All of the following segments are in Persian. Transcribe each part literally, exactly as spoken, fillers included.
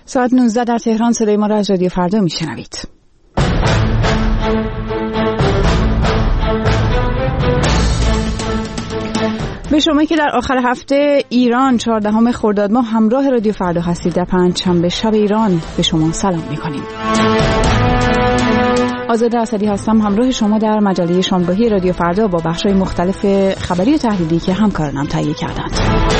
ساعت نوزده در تهران. صدای ما را از رادیو فردا میشنوید. به شما که در آخر هفته ایران چهاردهم خرداد ماه همراه رادیو فردا هستید، در پنجشنبه شب ایران به شما سلام میکنیم. آزاده اسدی هستم همراه شما در مجله شامگاهی رادیو فردا با بخش‌های مختلف خبری و تحلیلی که همکارانم تهیه کردند.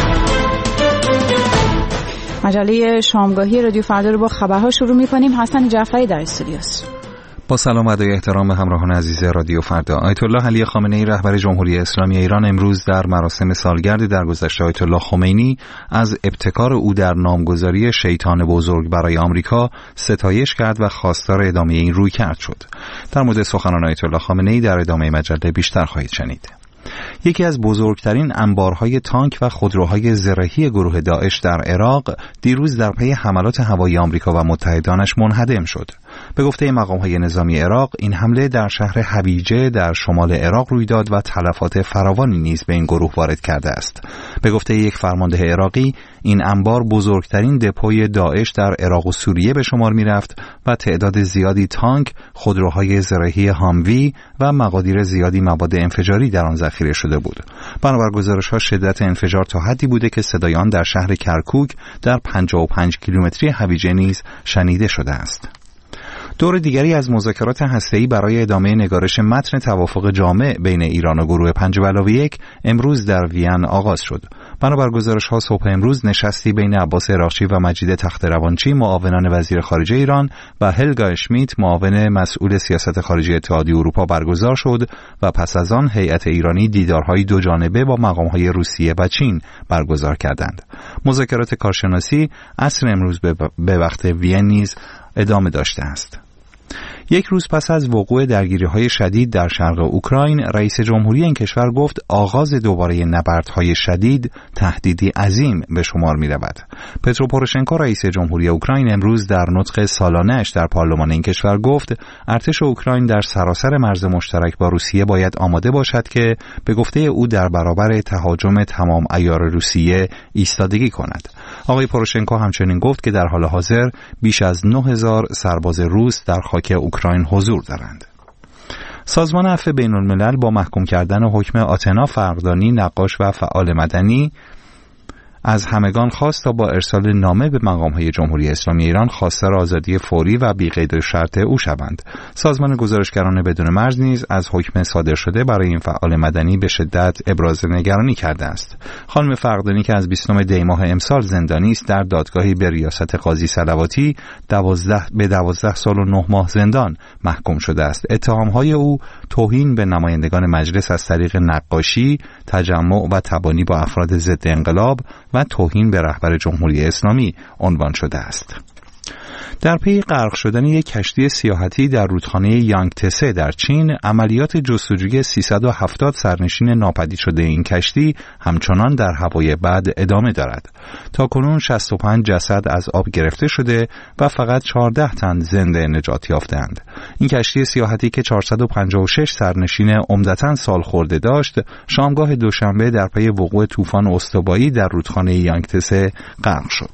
مجله شامگاهی رادیو فردا رو با خبرها شروع می‌کنیم. حسن جعفری در استودیوست. با سلام و ادای احترام همراهان عزیز رادیو فردا. آیت الله علی خامنه‌ای رهبر جمهوری اسلامی ایران امروز در مراسم سالگرد درگذشت آیت الله خمینی از ابتکار او در نامگذاری شیطان بزرگ برای آمریکا ستایش کرد و خواستار ادامه این رویکرد شد. در مورد سخنان آیت الله خامنه‌ای در ادامه مجله بیشتر خواهید شنید. یکی از بزرگترین انبارهای تانک و خودروهای زرهی گروه داعش در عراق دیروز در پی حملات هوایی آمریکا و متحدانش منهدم شد. به گفته مقام‌های نظامی عراق این حمله در شهر حویجه در شمال عراق روی داد و تلفات فراوانی نیز به این گروه وارد کرده است. به گفته یک فرمانده عراقی این انبار بزرگترین دپوی داعش در عراق و سوریه به شمار می‌رفت و تعداد زیادی تانک، خودروهای زرهی هاموی و مقادیر زیادی مواد انفجاری در آن ذخیره شده بود. بنابر گزارش‌ها شدت انفجار تا حدی بوده که صدای آن در شهر کرکوک در پنجاه و پنج کیلومتری حویجه نیز شنیده شده است. دور دیگری از مذاکرات هسته‌ای برای ادامه نگارش متن توافق جامع بین ایران و گروه پنج به علاوه یک امروز در وین آغاز شد. بنابر گزارش‌ها صبح امروز نشستی بین عباس عراقچی و مجید تخت‌روانچی معاونان وزیر خارجه ایران و هلگا اشمیت معاون مسئول سیاست خارجی اتحادیه اروپا برگزار شد و پس از آن هیئت ایرانی دیدارهای دو جانبه با مقام‌های روسیه و چین برگزار کردند. مذاکرات کارشناسی عصر امروز به وقت وین نیز ادامه داشته است. یک روز پس از وقوع درگیری‌های شدید در شرق اوکراین، رئیس جمهوری این کشور گفت آغاز دوباره نبردهای شدید تهدیدی عظیم به شمار می‌رود. پترو پوروشنکو رئیس جمهوری اوکراین امروز در نطق سالانه‌اش در پارلمان این کشور گفت ارتش اوکراین در سراسر مرز مشترک با روسیه باید آماده باشد که به گفته او در برابر تهاجم تمام عیار روسیه ایستادگی کند. آقای پوروشنکو همچنین گفت که در حال حاضر بیش از نه هزار سرباز روس در خاک اوکراین حضور دارند. سازمان عفو بین‌الملل با محکوم کردن حکم آتنا فردانی نقاش و فعال مدنی از همگان خواست تا با ارسال نامه به مقام‌های جمهوری اسلامی ایران خواستار آزادی فوری و بی‌قید شرط او شوند. سازمان گزارشگران بدون مرز نیز از حکم صادر شده برای این فعال مدنی به شدت ابراز نگرانی کرده است. خانم فردانی که از بیستم دی ماه امسال زندانی است در دادگاهی به ریاست قاضی صلواتی دوازده به دوازده سال و نه ماه زندان محکوم شده است. اتهام‌های او توهین به نمایندگان مجلس از طریق نقاشی، تجمع و تبانی با افراد ضد انقلاب و توهین به رهبر جمهوری اسلامی عنوان شده است. در پی غرق شدن یک کشتی سیاحتی در رودخانه یانگتسه در چین، عملیات جستجوی سیصد و هفتاد سرنشین ناپدید شده این کشتی همچنان در هوای بد ادامه دارد. تاکنون شصت و پنج جسد از آب گرفته شده و فقط چهارده تن زنده نجات یافتند. این کشتی سیاحتی که چهارصد و پنجاه و شش سرنشین عمدتاً سالخورده داشت، شامگاه دوشنبه در پی وقوع طوفان استوایی در رودخانه یانگتسه غرق شد.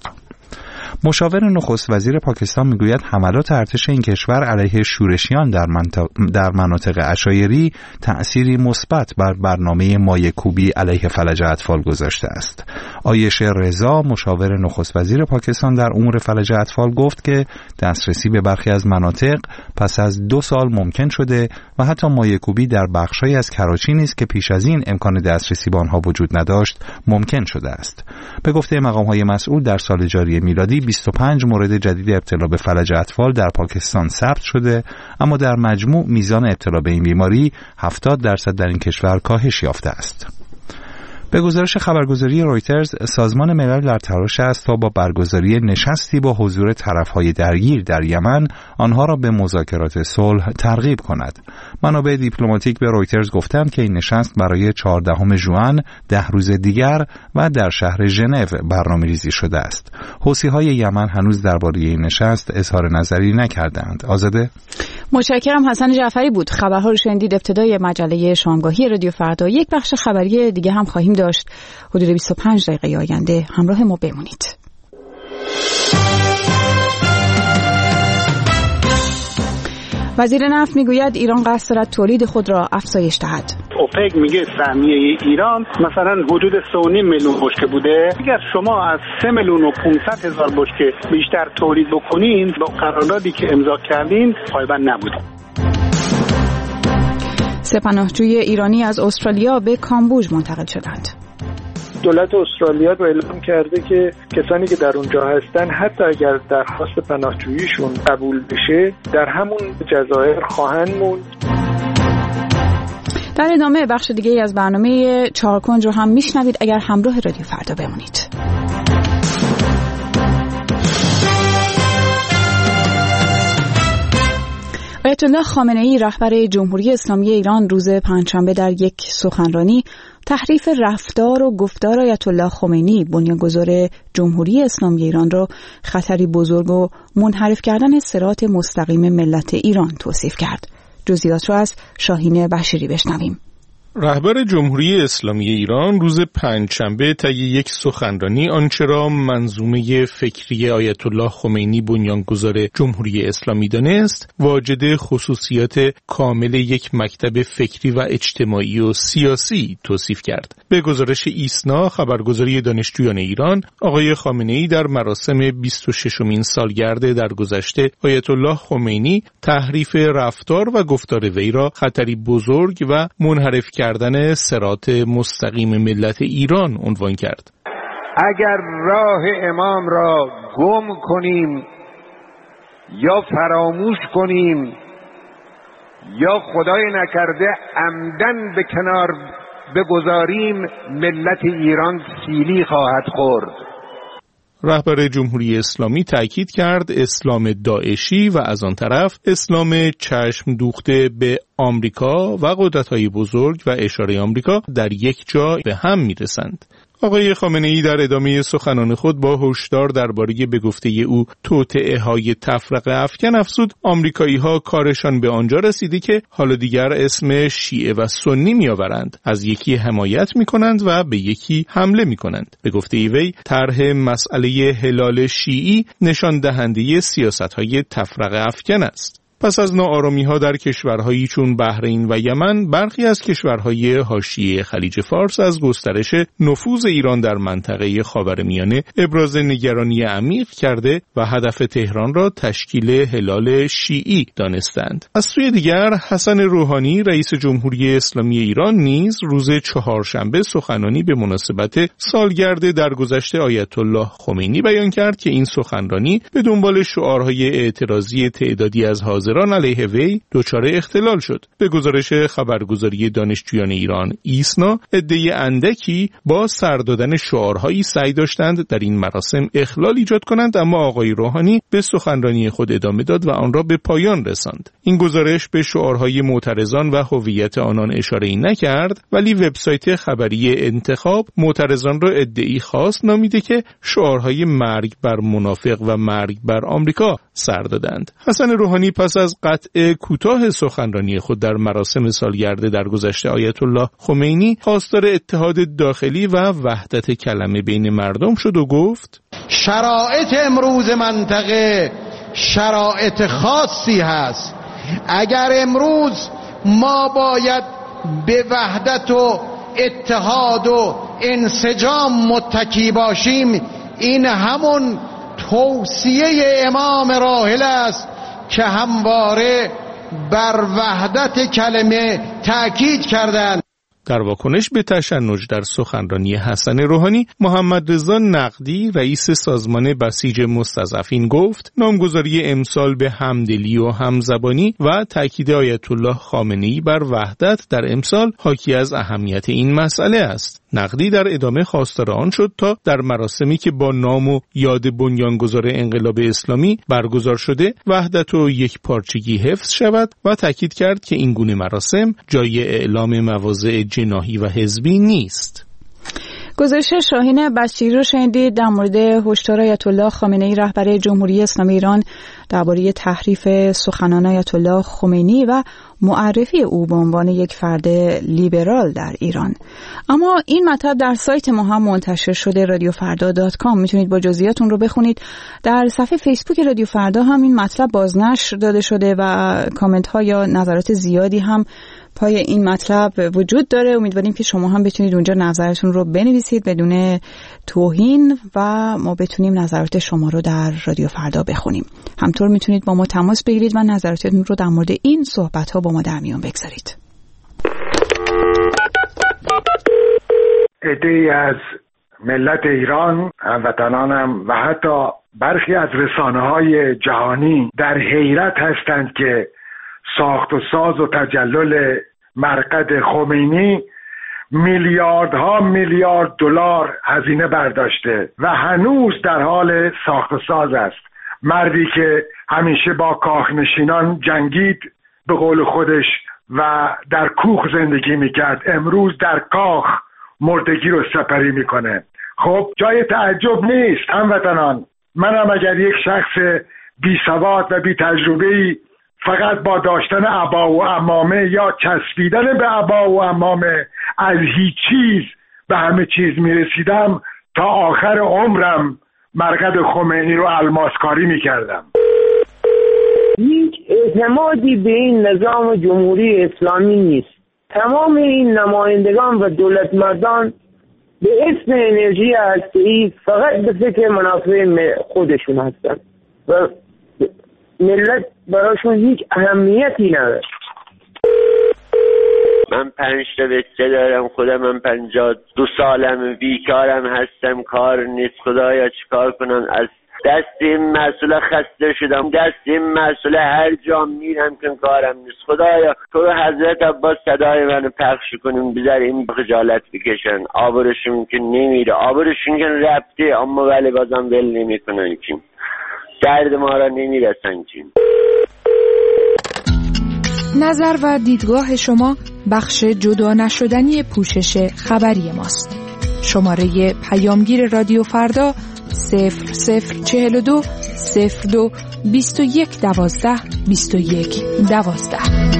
مشاور نخست وزیر پاکستان میگوید حملات ارتش این کشور علیه شورشیان در مناطق در مناطق عشایری تأثیری مثبت بر برنامه مایه‌کوبی علیه فلج اطفال گذاشته است. عایشه رضا مشاور نخست وزیر پاکستان در امور فلج اطفال گفت که دسترسی به برخی از مناطق پس از دو سال ممکن شده و حتی مایه‌کوبی در بخشی از کراچی نیز که پیش از این امکان دسترسی به آنها وجود نداشت ممکن شده است. به گفته مقام‌های مسئول در سال جاری میلادی بیست و پنج مورد جدید ابتلا به فلج اطفال در پاکستان ثبت شده، اما در مجموع میزان ابتلا به این بیماری هفتاد درصد در این کشور کاهش یافته است. به گزارش خبرگزاری رویترز، سازمان ملل در تلاش است تا با برگزاری نشستی با حضور طرف‌های درگیر در یمن آنها را به مذاکرات صلح ترغیب کند. منابع دیپلماتیک به رویترز گفتند که این نشست برای چهاردهم ژوئن ده روز دیگر و در شهر ژنو برنامه‌ریزی شده است. حوثی‌های یمن هنوز درباره این نشست اظهار نظری نکردند. آزاده؟ متشکرم. حسن جعفری بود. خبرها رو شنیدید. ابتدای مجله شامگاهی رادیو فردا. یک بخش خبری دیگه هم خواهیم داشت حدود بیست و پنج دقیقه آینده. همراه ما بمونید. وزیر نفت میگوید ایران قصد دارد تولید خود را افزایش دهد. اوپک میگه سهمیه ایران مثلا حدود سه و نیم میلیون بشکه بوده. اگر شما از سه میلیون و پانصد هزار بشکه بیشتر تولید بکنین با قراردادی که امضا کردین پایبند نبوده. سه پناهجوی ایرانی از استرالیا به کامبوج منتقل شدند. دولت استرالیا رو اعلام کرده که کسانی که در اونجا هستن حتی اگر درخواست پناهجوییشون قبول بشه در همون جزایر خواهند موند. در ادامه بخش دیگه از برنامه چهارکنج رو هم میشنوید اگر همراه رادیو فردا بمونید. آیت الله خامنه ای رهبر جمهوری اسلامی ایران روز پنجشنبه در یک سخنرانی تحریف رفتار و گفتار آیت الله خمینی بنیانگذار جمهوری اسلامی ایران را خطری بزرگ و منحرف کردن صراط مستقیم ملت ایران توصیف کرد. جزئیات را از شاهین بشیری بشنویم. رهبر جمهوری اسلامی ایران روز پنجشنبه طی یک سخنرانی آنچه را منظومه فکری آیت الله خمینی بنیانگذار جمهوری اسلامی دانست، واجد خصوصیات کامل یک مکتب فکری و اجتماعی و سیاسی توصیف کرد. به گزارش ایسنا خبرگزاری دانشجویان ایران، آقای خامنه‌ای در مراسم بیست و ششمین سالگرد درگذشته آیت الله خمینی تحریف رفتار و گفتار وی را خطری بزرگ و منحرف کردن صراط مستقیم ملت ایران عنوان کرد. اگر راه امام را گم کنیم یا فراموش کنیم یا خدای نکرده عمدن به کنار بگذاریم، ملت ایران سیلی خواهد خورد. رهبر جمهوری اسلامی تأکید کرد اسلام داعشی و از آن طرف اسلام چشم دوخته به آمریکا و قدرت‌های بزرگ و اشاره آمریکا در یک جا به هم می‌رسند. آقای خامنه‌ای در ادامه سخنان خود با هشدار درباره به گفته او توطئه‌های تفرقه افکن افزود آمریکایی‌ها کارشان به آنجا رسیده که حالا دیگر اسم شیعه و سنی می‌آورند، از یکی حمایت می‌کنند و به یکی حمله می‌کنند. به گفته وی طرح مسئله هلال شیعی نشان دهنده سیاست‌های تفرقه افکن است. پس از ناآرامی‌ها در کشورهایی چون بحرین و یمن، برخی از کشورهای حاشیه خلیج فارس از گسترش نفوذ ایران در منطقه خاورمیانه ابراز نگرانی عمیق کرده و هدف تهران را تشکیل هلال شیعی دانستند. از سوی دیگر حسن روحانی رئیس جمهوری اسلامی ایران نیز روز چهارشنبه سخنرانی به مناسبت سالگرد درگذشته آیت الله خمینی بیان کرد که این سخنرانی به دنبال شعارهای اعتراضی تعدادی از حاضران علیه وی دچار اختلال شد. به گزارش خبرگزاری دانشجویان ایران ایسنا، عده اندکی با سر دادن شعارهایی سعی داشتند در این مراسم اخلال ایجاد کنند، اما آقای روحانی به سخنرانی خود ادامه داد و آن را به پایان رساند. این گزارش به شعارهای معترضان و هویت آنان اشاره‌ای نکرد، ولی وبسایت خبری انتخاب معترضان را ادعی خاص نامیده که شعارهای مرگ بر منافق و مرگ بر آمریکا سر دادند. حسن روحانی پس از قطع کوتاه سخنرانی خود در مراسم سالگرد درگذشته آیت الله خمینی خواستار اتحاد داخلی و وحدت کلمه بین مردم شد و گفت شرایط امروز منطقه شرایط خاصی هست. اگر امروز ما باید به وحدت و اتحاد و انسجام متکی باشیم، این همون توصیه امام راحل است که همواره بر وحدت کلمه تأکید کردند. در واکنش به تشنج در سخنرانی حسن روحانی، محمد رضا نقدی رئیس سازمان بسیج مستضعفین گفت نامگذاری امسال به همدلی و همزبانی و تأکید آیت الله خامنه‌ای بر وحدت در امسال حاکی از اهمیت این مسئله است. نقدی در ادامه خواستار آن شد تا در مراسمی که با نام و یاد بنیانگذار انقلاب اسلامی برگزار شده وحدت و یک پارچگی حفظ شود و تأکید کرد که این گونه مراسم جای اعلام مواضع جناحی و حزبی نیست. گزارش شاهین بشیری رو شنیدید در مورد هشدار آیت الله خامنه ای رهبر جمهوری اسلامی ایران درباره تحریف سخنان آیت الله خمینی و معرفی او به عنوان یک فرد لیبرال در ایران. اما این مطلب در سایت ما هم منتشر شده، رادیو فردا دات کام. میتونید با جزئیاتون رو بخونید. در صفحه فیسبوک رادیو فردا هم این مطلب بازنشر داده شده و کامنت ها یا نظرات زیادی هم پای این مطلب وجود داره. امیدواریم که شما هم بتونید اونجا نظرتون رو بنویسید بدون توهین و ما بتونیم نظرات شما رو در رادیو فردا بخونیم. همطور میتونید با ما تماس بگیرید و نظراتتون رو در مورد این صحبت ها با ما در میون بگذارید. عده‌ای از ملت ایران، هموطنانم و حتی برخی از رسانه‌های جهانی در حیرت هستند که ساخت و ساز و تجلل مرقد خمینی میلیاردها میلیارد دلار هزینه برداشته و هنوز در حال ساخت و ساز است. مردی که همیشه با کاخنشینان جنگید به قول خودش و در کوخ زندگی میکرد، امروز در کاخ مردگی رو سپری میکنه. خب جای تعجب نیست هموطنان، منم اگر یک شخص بی سواد و بی تجربه‌ای فقط با داشتن عبا و عمامه یا چسبیدن به عبا و عمامه از هیچ چیز به همه چیز میرسیدم، تا آخر عمرم مرقد خمینی رو الماسکاری میکردم. هیچ اعتمادی به این نظام جمهوری اسلامی نیست. تمام این نمایندگان و دولت مردان به اسم انرژی هسته‌ای فقط به فکر منافع خودشون هستند و ملت براشون هیچ اهمیتی نداره. من پنج تا بچه دارم، خودم من پنجاه دو سالم، بیکارم هستم، کار نیست. خدایا چیکار کنم؟ از دست این مسئله خسته شدم، دست این مسئله هر جا میرم که کارم نیست. خدایا تو حضرت عباس صدای منو پخش کنیم، بذار این خجالت بکشن. آبرشون که نمیره، آبرشون که رفته، اما ولی بازم ول نمیکنن که درد ما را نمیرسن که. نظر و دیدگاه شما بخش جدا نشدنی پوشش خبری ماست. شماره پیامگیر رادیو فردا صفر صفر چهل و دو صفر دو بیست و یک دوازده بیست و یک دوازده.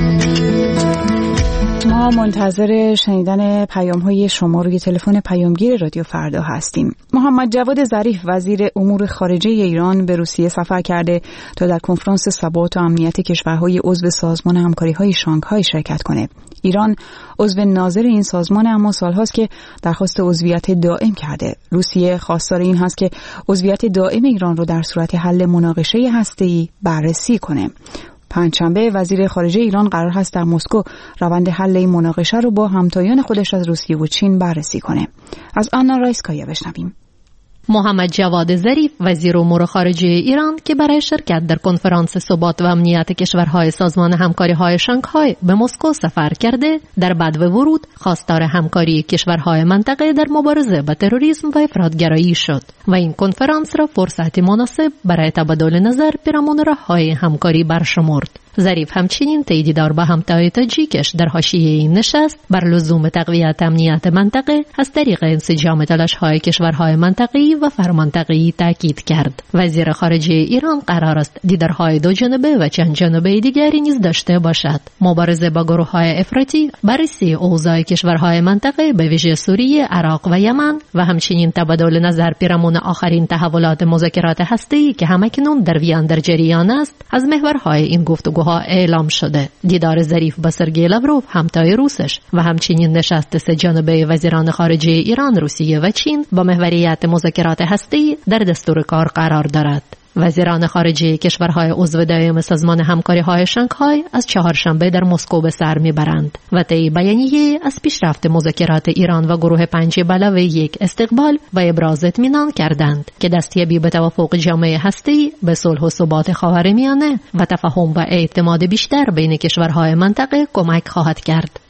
ما منتظر شنیدن پیام‌های شما روی تلفن پیامگیر رادیو فردا هستیم. محمد جواد ظریف وزیر امور خارجه ایران به روسیه سفر کرده تا در کنفرانس ثبات و امنیت کشورهای عضو سازمان همکاری‌های شانگهای شرکت کنه. ایران عضو ناظر این سازمان اما سالهاست که درخواست عضویت دائم کرده. روسیه خواستار این هست که عضویت دائم ایران رو در صورت حل مناقشه هسته‌ای بررسی کنه. پنجشنبه وزیر خارجه ایران قرار هست در مسکو روند حل این مناقشه رو با همتایان خودش از روسیه و چین بررسی کنه. از آنا رایسکایا بشنویم. محمد جواد ظریف وزیر امور خارجه ایران که برای شرکت در کنفرانس ثبات و امنیت کشورهای سازمان همکاری‌های شانگهای به مسکو سفر کرده، در بدو ورود خواستار همکاری کشورهای منطقه در مبارزه با تروریسم و افراطگرایی شد و این کنفرانس را فرصتی مناسب برای تبادل نظر پیرامون راه‌های همکاری برشمرد. ظریف همچنین تاییددار با همتای تاجیکش در حاشیه این نشست بر لزوم تقویت امنیت منطقه از طریق انسجام تلاش‌های کشورهای منطقه‌ای و فرمانطقه‌ای تاکید کرد. وزیر خارجه ایران قرار است دیدارهای دو جانبه و چند جانبه دیگری نیز داشته باشد. مبارزه با گروه‌های افراطی، بررسی اوضاع کشورهای منطقه به ویژه سوریه، عراق و یمن و همچنین تبادل نظر پیرامون آخرین تحولات مذاکرات هسته‌ای که همکنون در وین در جریان است، از محورهای این گفتگو اعلام شده. دیدار ظریف با سرگئی لاوروف همتای روسش و همچنین نشست سه جانبه وزیران خارجه ایران، روسیه و چین با محوریت مذاکرات هسته‌ای در دستور کار قرار دارد. وزیران خارجه کشورهای عضو دائم سازمان همکاری‌های شانگهای از چهارشنبه در مسکو به سر میبرند و طی بیانیه از پیشرفت مذاکرات ایران و گروه پنج علاوه یک استقبال و ابراز اطمینان کردند که دستیابی به توافق جامع هسته‌ای به صلح و ثبات خاورمیانه و تفاهم و اعتماد بیشتر بین کشورهای منطقه کمک خواهد کرد.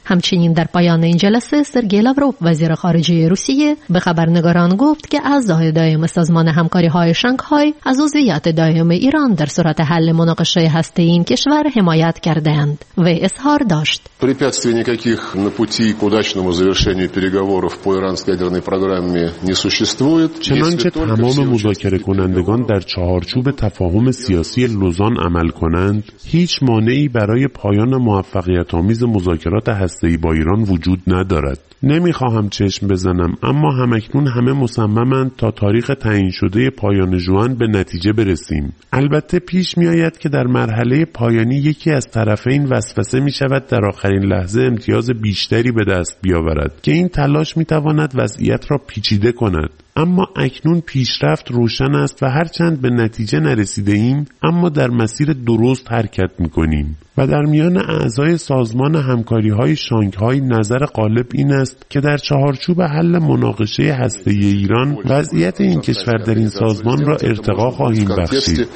همچنین در پایان این جلسه سرگئی لاوروف وزیر خارجه روسیه به خبرنگاران گفت که اعضای دائم سازمان همکاری‌های شانگهای از عضویت دائم ایران در صورت حل مناقشه هسته‌ای این کشور حمایت کردند و اظهار داشت. Препятствий никаких на пути к удачному завершению переговоров по иранской ядерной программе не существует. چنانچه تمام مذاکره کنندگان در چهارچوب تفاهم سیاسی لوزان عمل کنند، هیچ مانعی برای پایان موفقیت‌آمیز مذاکرات هسته‌ای با ایران وجود ندارد. نمیخواهم چشم بزنم، اما همکنون همه مصممند تا تاریخ تعیین شده پایان ژوئن به نتیجه برسیم. البته پیش میآید که در مرحله پایانی یکی از طرفین وسوسه می شود در آخرین لحظه امتیاز بیشتری به دست بیاورد که این تلاش می تواند وضعیت را پیچیده کند. اما اکنون پیشرفت روشن است و هرچند به نتیجه نرسیده ایم، اما در مسیر درست حرکت می کنیم. و در میان اعضای سازمان همکاری‌های شانگهای نظر غالب این است که در چهارچوب حل مناقشه هسته‌ای ایران وضعیت این کشور در این سازمان را ارتقا خواهیم بخشید.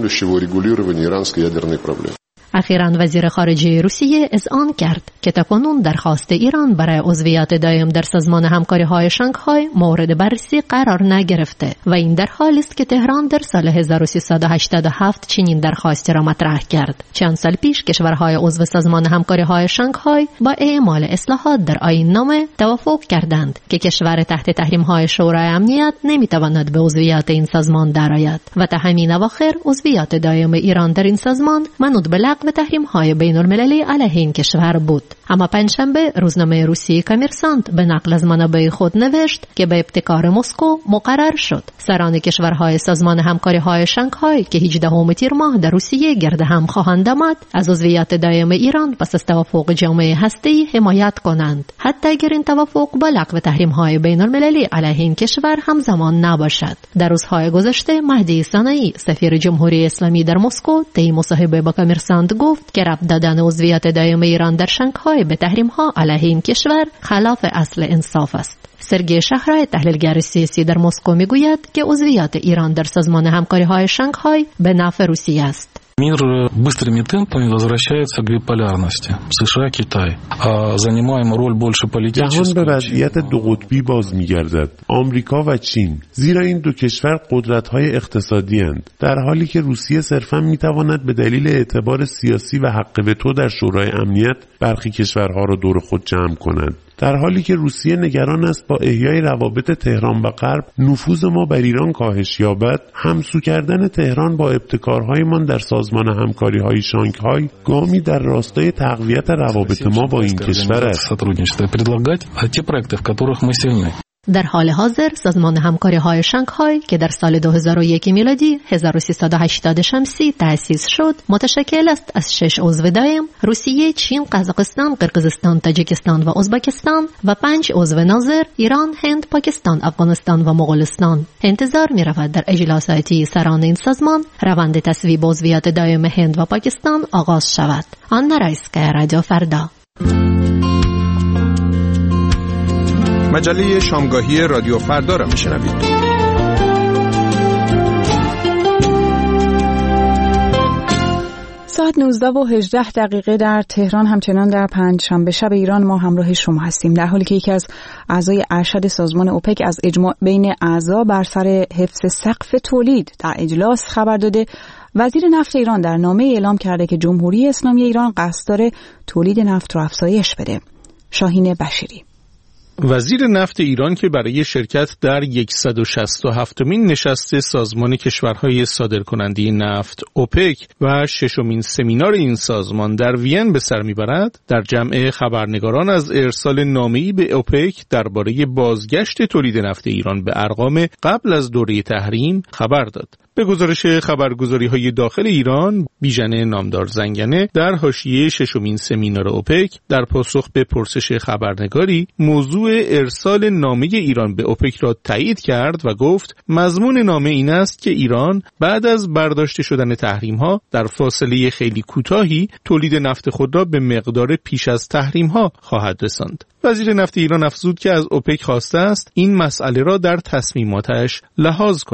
اخیراً وزیر خارجه روسیه اذعان کرد که تاکنون درخواست ایران برای عضویت دائم در سازمان همکاری‌های شانگهای مورد بررسی قرار نگرفته و این در حالی است که تهران در سال هزار و سیصد و هشتاد و هفت چنین درخواستی را مطرح کرد. چند سال پیش کشورهای عضو سازمان همکاری‌های شانگهای با اعمال اصلاحات در آیین نامه توافق کردند که کشور تحت تحریم‌های شورای امنیت نمی‌تواند به عضویت این سازمان درآید و تا همین اواخر عضویت دائم ایران در این سازمان منوط به و تحریم‌های بین‌المللی علیه این کشور بود. اما پنجشنبه روزنامه روسی کامرسانت به نقل از منابع خود نوشت که به ابتکار مسکو مقرر شد سران کشورهای سازمان همکاری‌های شانگهای که هجدهم تیر ماه در روسیه گرد هم خواهند آمد از عضویت دائم ایران پس از توافق جامعه هسته‌ای حمایت کنند، حتی اگر این توافق با لغو تحریم‌های بین‌المللی علیه این کشور همزمان نباشد. در روزهای گذشته مهدی صنعی سفیر جمهوری اسلامی در مسکو طی مصاحبه با کامرسانت گفت که ربط دادن عضویت دائم ایران در شانگهای به تحریم‌ها علیه این کشور خلاف اصل انصاف است. سرگئی شهرای تحلیلگر سیاسی در مسکو میگوید که عضویت ایران در سازمان همکاری‌های شانگهای به نفع روسیه است. Мир быстрыми темпами возвращается к биполярности. США, Китай. А занимаем роль больше политическую. جهان به وضعیت دو قطبی باز می‌گردد. آمریکا و چین. زیرا این دو کشور قدرت‌های اقتصادی اند. در حالی که روسیه صرفاً می‌تواند به دلیل اعتبار سیاسی و حق وتو در شورای امنیت برخی کشورها را دور خود جمع کند. در حالی که روسیه نگران است با احیای روابط تهران و غرب نفوذ ما بر ایران کاهش یابد، همسو کردن تهران با ابتکارهایمان در سازمان همکاری‌های شانگهای گامی در راستای تقویت روابط ما با این کشور است. در حال حاضر سازمان همکاری‌های شانگهای که در سال دو هزار و یک میلادی هزار و سیصد و هشتاد شمسی تأسیس شد، متشکل است از شش عضو دائم: روسیه، چین، قزاقستان، قرقیزستان، تاجیکستان و ازبکستان و پنج عضو ناظر: ایران، هند، پاکستان، افغانستان و مغولستان. انتظار می‌رود در اجلاس آتی سران این سازمان روند تصویب عضویت دائم هند و پاکستان آغاز شود. آنا رایسکایا، رادیو فردا. مجله شامگاهی رادیو فردا را میشنوید. ساعت نوزده و هجده دقیقه در تهران، همچنان در پنجشنبه شب ایران ما همراه شما هستیم، در حالی که یکی از اعضای ارشد سازمان اوپک از اجماع بین اعضا بر سر حفظ سقف تولید در اجلاس خبر داده. وزیر نفت ایران در نامه اعلام کرده که جمهوری اسلامی ایران قصد داره تولید نفت رو افزایش بده. شاهین بشیری. وزیر نفت ایران که برای شرکت در صد و شصت و هفتمین نشست سازمان کشورهای صادرکننده نفت اوپک و ششمین سمینار این سازمان در وین به سر میبرد، در جمع خبرنگاران از ارسال نامه‌ای به اوپک درباره بازگشت تولید نفت ایران به ارقام قبل از دوره تحریم خبر داد. به گزارش خبرگزاری‌های داخل ایران، بیژن نامدار زنگنه در حاشیه ششمین سمینار اوپک در پاسخ به پرسش خبرنگاری موضوع ارسال نامه ایران به اوپک را تایید کرد و گفت مضمون نامه این است که ایران بعد از برداشته شدن تحریم‌ها در فاصله خیلی کوتاهی تولید نفت خود را به مقدار پیش از تحریم‌ها خواهد رساند. وزیر نفت ایران افزود که از اوپک خواسته است این مسئله را در تصمیماتش لحاظ کند.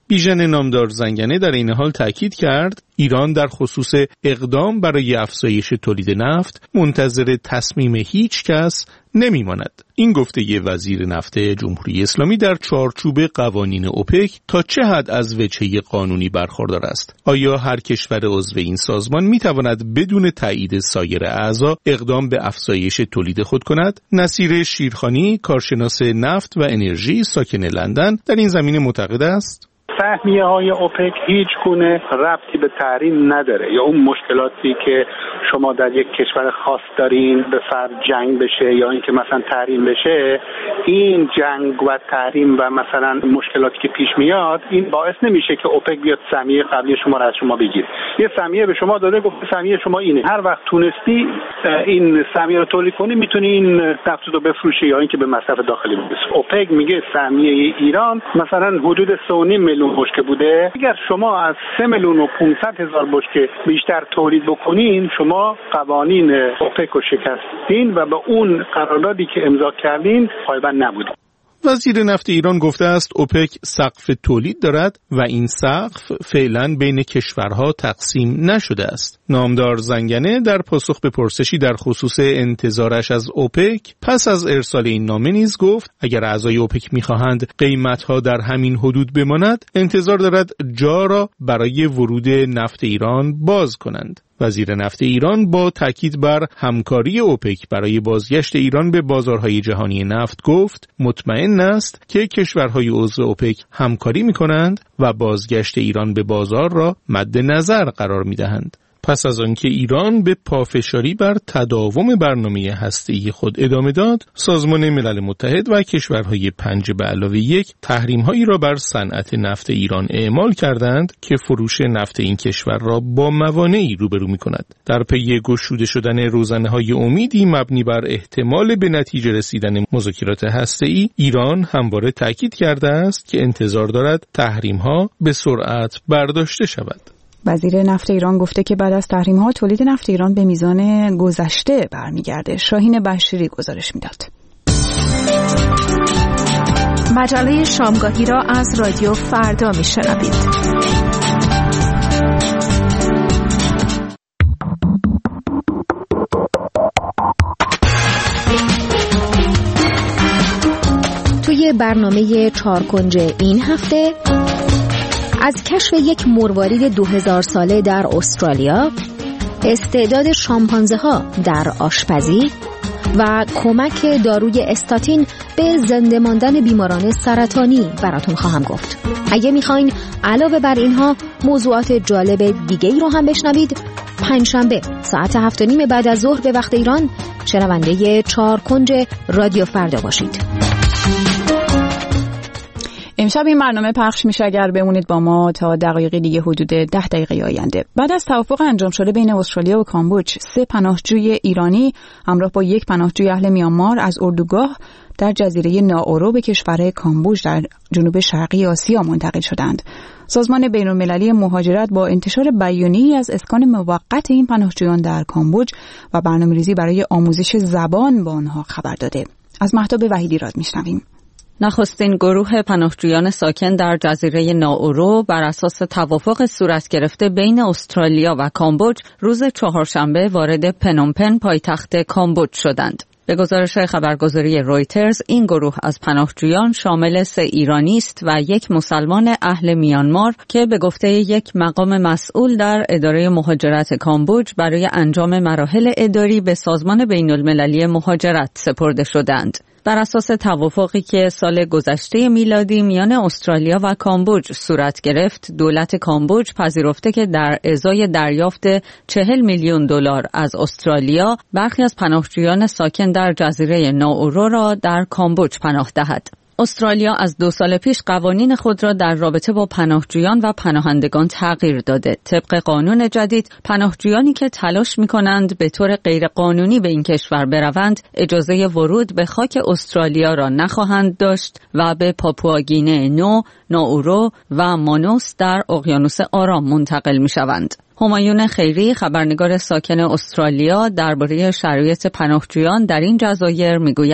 بیژن نامدار زنگنه در این حال تاکید کرد ایران در خصوص اقدام برای افزایش تولید نفت منتظر تصمیم هیچ کس نمیماند. این گفته ی وزیر نفت جمهوری اسلامی در چارچوب قوانین اوپک تا چه حد از وجهه قانونی برخوردار است؟ آیا هر کشور عضو این سازمان میتواند بدون تایید سایر اعضا اقدام به افزایش تولید خود کند؟ نصیر شیرخانی، کارشناس نفت و انرژی ساکن لندن، در این زمینه معتقد است سهمیه های اوپک هیچ گونه ربطی به تحریم نداره، یا اون مشکلاتی که شما در یک کشور خاص دارین به فرض جنگ بشه یا اینکه مثلا تحریم بشه، این جنگ و تحریم و مثلا مشکلاتی که پیش میاد این باعث نمیشه که اوپک بیاد سهمیه قبلی شما را از شما بگیره. یه سهمیه به شما داده، گفته سهمیه شما اینه، هر وقت تونستی این سهمیه رو تولید کنی میتونی این نفت رو بفروشی یا اینکه به مصرف داخلی برسی. اوپک میگه سهمیه ایران مثلا حدود سه و نیم میلیون بشکه بوده، اگر شما از سه میلیون و پانصد هزار بشکه بیشتر تولید بکنین شما قوانین اوپک رو شکستین و به اون قراردادی که امضا کردین پایبند نبودین. وزیر نفت ایران گفته است اوپک سقف تولید دارد و این سقف فعلا بین کشورها تقسیم نشده است. نامدار زنگنه در پاسخ به پرسشی در خصوص انتظارش از اوپک پس از ارسال این نامه نیز گفت اگر اعضای اوپک می‌خواهند قیمت‌ها در همین حدود بماند انتظار دارد جا را برای ورود نفت ایران باز کنند. وزیر نفت ایران با تاکید بر همکاری اوپک برای بازگشت ایران به بازارهای جهانی نفت گفت مطمئن است که کشورهای عضو اوپک همکاری می‌کنند و بازگشت ایران به بازار را مد نظر قرار می‌دهند. پس از آنکه ایران به پافشاری بر تداوم برنامه هسته‌ای خود ادامه داد، سازمان ملل متحد و کشورهای پنج به علاوه یک تحریم‌هایی را بر صنعت نفت ایران اعمال کردند که فروش نفت این کشور را با موانعی روبرو می‌کند. در پی گشوده شدن روزنه‌های امیدی مبنی بر احتمال به نتیجه رسیدن مذاکرات هسته‌ای، ایران همواره تاکید کرده است که انتظار دارد تحریم‌ها به سرعت برداشته شود. وزیر نفت ایران گفته که بعد از تحریم‌ها تولید نفت ایران به میزان گذشته برمیگرده. شاهین بشیری گزارش میداد. مجله شامگاهی را از رادیو فردا میشنوید. توی برنامه چارکنج این هفته از کشف یک مروارید دو هزار ساله در استرالیا، استعداد شامپانزه ها در آشپزی و کمک داروی استاتین به زنده ماندن بیماران سرطانی براتون خواهم گفت. اگه میخواین علاوه بر اینها موضوعات جالب دیگه ای رو هم بشنوید، پنجشنبه ساعت هفت و نیم بعد از ظهر به وقت ایران شنونده چارکنج رادیو فردا باشید. امشب این برنامه پخش میشه اگر بمونید با ما تا دقایق دیگه، حدود ده دقیقه آینده. بعد از توافق انجام شده بین استرالیا و کامبوج، سه پناهجوی ایرانی همراه با یک پناهجوی اهل میانمار از اردوگاه در جزیره ناورو به کشور کامبوج در جنوب شرقی آسیا منتقل شدند. سازمان بین‌المللی مهاجرت با انتشار بیانیه‌ای از اسکان موقت این پناهجویان در کامبوج و برنامه‌ریزی برای آموزش زبان با آنها خبر داده. از مهتاب وحیدی راد میشنویم. نخستین گروه پناهجویان ساکن در جزیره ناورو بر اساس توافق صورت گرفته بین استرالیا و کامبوج روز چهارشنبه وارد پنومپن پایتخت کامبوج شدند. به گزارش خبرگزاری رویترز این گروه از پناهجویان شامل سه ایرانی است و یک مسلمان اهل میانمار که به گفته یک مقام مسئول در اداره مهاجرت کامبوج برای انجام مراحل اداری به سازمان بین‌المللی مهاجرت سپرده شدند. بر اساس توافقی که سال گذشته میلادی میان استرالیا و کامبوج صورت گرفت، دولت کامبوج پذیرفته که در ازای دریافت چهل میلیون دلار از استرالیا برخی از پناهجویان ساکن در جزیره ناورو را در کامبوج پناه دهد. استرالیا از دو سال پیش قوانین خود را در رابطه با پناهجویان و پناهندگان تغییر داده. طبق قانون جدید، پناهجویانی که تلاش می‌کنند به طور غیرقانونی به این کشور بروند، اجازه ورود به خاک استرالیا را نخواهند داشت و به پاپوآگینه نو، ناورو و مانوس در اقیانوس آرام منتقل می‌شوند. همایون خیری، خبرنگار ساکن استرالیا، درباره شرایط پناهجویان در این جزایر می‌گوید: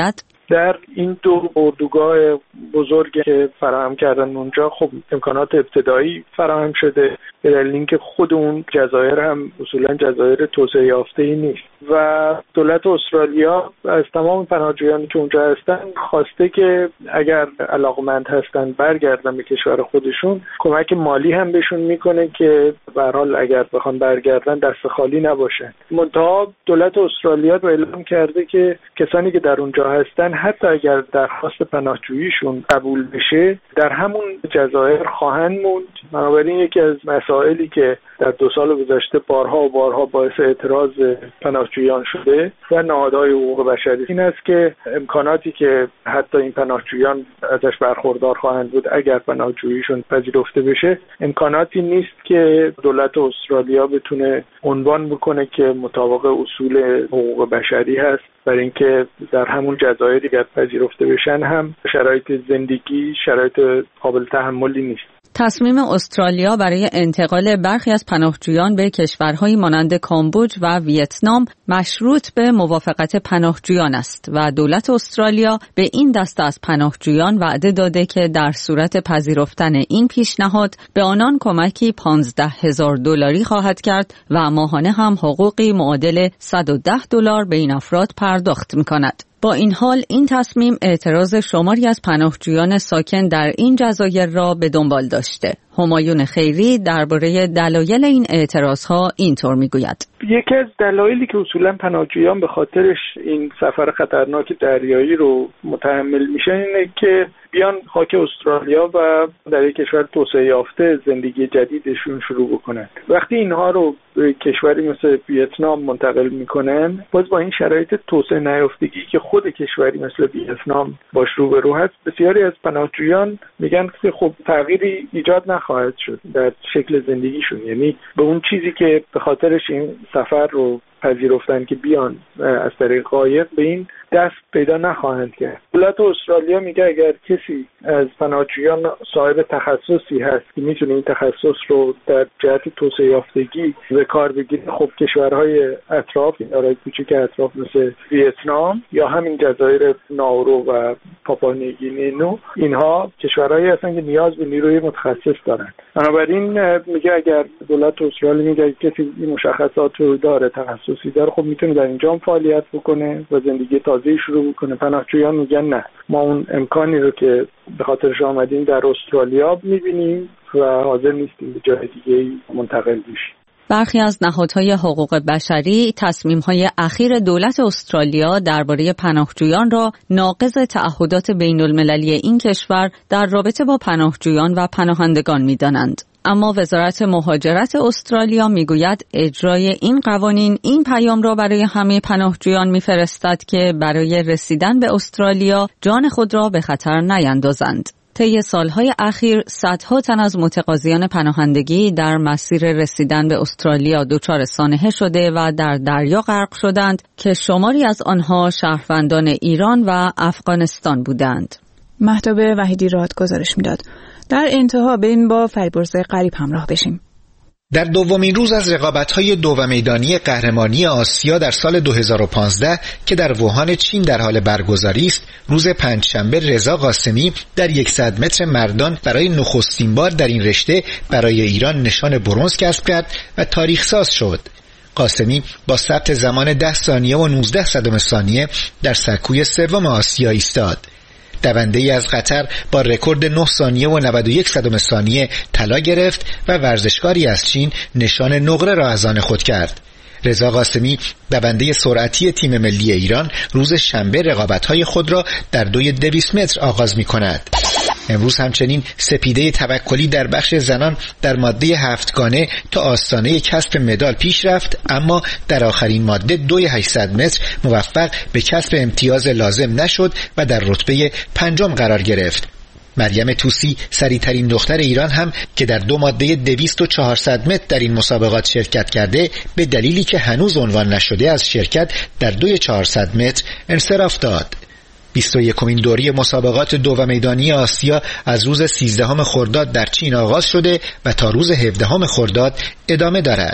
در این دو اردوگاه بزرگ که فراهم کردن اونجا خب امکانات ابتدایی فراهم شده، به دلیل اینکه خود اون جزایر هم اصولا جزایر توسعه یافته‌ای نیست و دولت استرالیا از تمام پناهجویانی که اونجا هستن خواسته که اگر علاقمند هستن برگردن به کشور خودشون، کمک مالی هم بهشون میکنه که به هر حال اگر بخوان برگردن دست خالی نباشن. منتها دولت استرالیا رو اعلام کرده که کسانی که در اونجا هستن حتی اگر درخواست پناهجوییشون قبول بشه در همون جزایر خواهند موند. بنابراین یکی از مسائلی که در دو سال گذشته بارها و بارها باعث اعتراض پناهجویان شده و نهادهای حقوق بشری این است که امکاناتی که حتی این پناهجویان ازش برخوردار خواهند بود اگر پناهجوییشون پذیرفته بشه، امکاناتی نیست که دولت استرالیا بتونه عنوان بکنه که مطابق اصول حقوق بشری هست، برای اینکه در همون جزایر دیگر پذیرفته بشن هم شرایط زندگی شرایط قابل تحملی نیست. تصمیم استرالیا برای انتقال برخی از پناهجویان به کشورهایی مانند کامبوج و ویتنام مشروط به موافقت پناهجویان است و دولت استرالیا به این دسته از پناهجویان وعده داده که در صورت پذیرفتن این پیشنهاد به آنان کمکی پانزده هزار دلاری خواهد کرد و ماهانه هم حقوقی معادل صد و ده دلار به این افراد پرداخت می‌کند. با این حال این تصمیم اعتراض شماری از پناهجویان ساکن در این جزایر را به دنبال داشته. همایون خیری درباره دلایل این اعتراضها اینطور میگوید: یکی از دلایلی که اصولا پناهجویان به خاطرش این سفر خطرناک دریایی رو متحمل میشن اینه که بیان خاک استرالیا و در یک کشور توسعه یافته زندگی جدیدشون شروع بکنن. وقتی اینها رو به کشوری مثل ویتنام منتقل میکنن، باز با این شرایط توسعه نیافتگی که خود کشوری مثل ویتنام باش روبرو هست، بسیاری از پناهجویان میگن که خب تغییری ایجاد نخواهد شد در شکل زندگیشون، یعنی به اون چیزی که به خاطرش این سفر رو پذیرفتن که بیان از طریق قایق به این دست پیدا نخواهند کرد. دولت استرالیا میگه اگر کسی از پناهجویان صاحب تخصصی هست که میتونه این تخصص رو در جهت توسعه یافتگی به کار بگیره، خب کشورهای اطراف، کشورهای کوچیک اطراف مثل ویتنام یا همین جزایر ناورو و پاپوا نیوگینی، اینها کشورهایی هستن که نیاز به نیروی متخصص دارن. بنابراین میگه اگر دولت استرالیا میگه کسی این مشخصات رو داره، تخصصی داره، خب میتونه در اینجا فعالیت بکنه و زندگی تازه شروع بکنه. پناهجویان میگن نه، ما اون امکانی رو که به خاطرش آمدیم در استرالیا میبینیم و حاضر نیستیم به جای دیگه منتقل بشیم. برخی از نهادهای حقوق بشری تصمیم‌های اخیر دولت استرالیا درباره پناهجویان را ناقض تعهدات بین‌المللی این کشور در رابطه با پناهجویان و پناهندگان می‌دانند. اما وزارت مهاجرت استرالیا میگوید اجرای این قوانین این پیام را برای همه پناهجویان میفرستد که برای رسیدن به استرالیا جان خود را به خطر نیندازند. طی سالهای اخیر صدها تن از متقاضیان پناهندگی در مسیر رسیدن به استرالیا دچار سانحه شده و در دریا غرق شدند که شماری از آنها شهروندان ایران و افغانستان بودند. مهتاب وحیدی راد گزارش میداد. در انتها بریم با فریبرز غریب همراه بشیم. در دومین روز از رقابت‌های دو و میدانی قهرمانی آسیا در سال دو هزار و پانزده که در ووهان چین در حال برگزاری است، روز پنجشنبه رضا قاسمی در صد متر مردان برای نخستین بار در این رشته برای ایران نشان برنز کسب کرد و تاریخ ساز شد. قاسمی با ثبت زمان ده ثانیه و نوزده صدم ثانیه در سکوی سوم آسیا ایستاد. دونده‌ای از قطر با رکورد نه ثانیه و نود و یک صدم ثانیه طلا گرفت و ورزشکاری از چین نشان نقره را از آن خود کرد. رضا قاسمی دونده سرعتی تیم ملی ایران روز شنبه رقابت‌های خود را در دوی دویست متر آغاز می‌کند. امروز همچنین سپیده توکلی در بخش زنان در ماده هفتگانه تا آستانه کسب مدال پیش رفت، اما در آخرین ماده دوی هشتصد متر موفق به کسب امتیاز لازم نشد و در رتبه پنجم قرار گرفت. مریم طوسی سریعترین دختر ایران هم که در دو ماده دویست و چهارصد متر در این مسابقات شرکت کرده، به دلیلی که هنوز عنوان نشده از شرکت در دوی چهارصد متر انصراف داد. بیست و یکمین دوره مسابقات دو و میدانی آسیا از روز سیزدهم خرداد در چین آغاز شده و تا روز هفدهم خرداد ادامه دارد.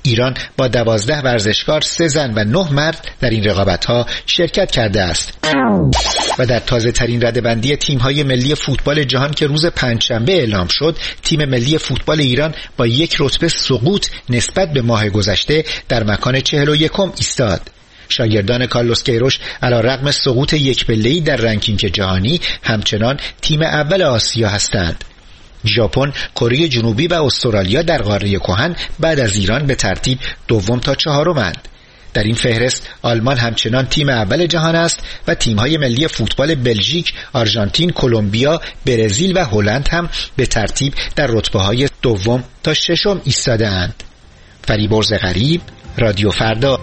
ایران با دوازده ورزشکار، سه زن و نه مرد در این رقابت‌ها شرکت کرده است. و در تازه ترین رده‌بندی تیم‌های ملی فوتبال جهان که روز پنجشنبه اعلام شد، تیم ملی فوتبال ایران با یک رتبه سقوط نسبت به ماه گذشته در مکان چهل و یکم ایستاد. شاگردان کارلوس کیروش علیرغم سقوط یک پله‌ای در رنکینگ جهانی همچنان تیم اول آسیا هستند. ژاپن، کره جنوبی و استرالیا در قاره کهن بعد از ایران به ترتیب دوم تا چهارمند. در این فهرست آلمان همچنان تیم اول جهان است و تیم‌های ملی فوتبال بلژیک، آرژانتین، کلمبیا، برزیل و هلند هم به ترتیب در رتبه‌های دوم تا ششم ایستاده‌اند. فریبرز غریب، رادیو فردا.